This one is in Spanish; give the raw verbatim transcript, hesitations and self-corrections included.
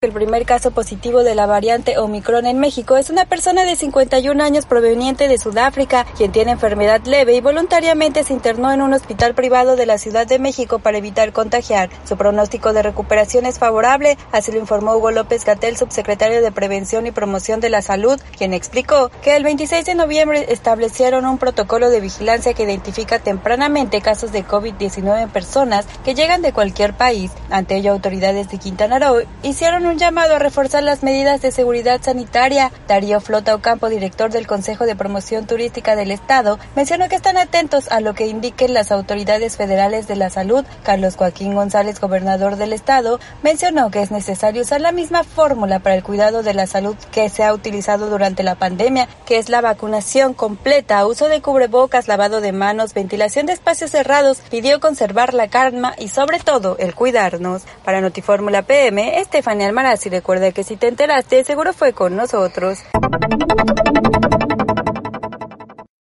El primer caso positivo de la variante Omicron en México es una persona de cincuenta y un años proveniente de Sudáfrica, quien tiene enfermedad leve y voluntariamente se internó en un hospital privado de la Ciudad de México para evitar contagiar. Su pronóstico de recuperación es favorable, así lo informó Hugo López-Gatell, subsecretario de Prevención y Promoción de la Salud, quien explicó que el veintiséis de noviembre establecieron un protocolo de vigilancia que identifica tempranamente casos de COVID diecinueve en personas que llegan de cualquier país. Ante ello, autoridades de Quintana Roo hicieron un llamado a reforzar las medidas de seguridad sanitaria. Darío Flota Ocampo, director del Consejo de Promoción Turística del Estado, mencionó que están atentos a lo que indiquen las autoridades federales de la salud. Carlos Joaquín González, gobernador del Estado, mencionó que es necesario usar la misma fórmula para el cuidado de la salud que se ha utilizado durante la pandemia, que es la vacunación completa, uso de cubrebocas, lavado de manos, ventilación de espacios cerrados. Pidió conservar la calma y sobre todo el cuidarnos. Para Notifórmula P M, Estefanía Almaraz, y recuerda que si te enteraste, seguro fue con nosotros.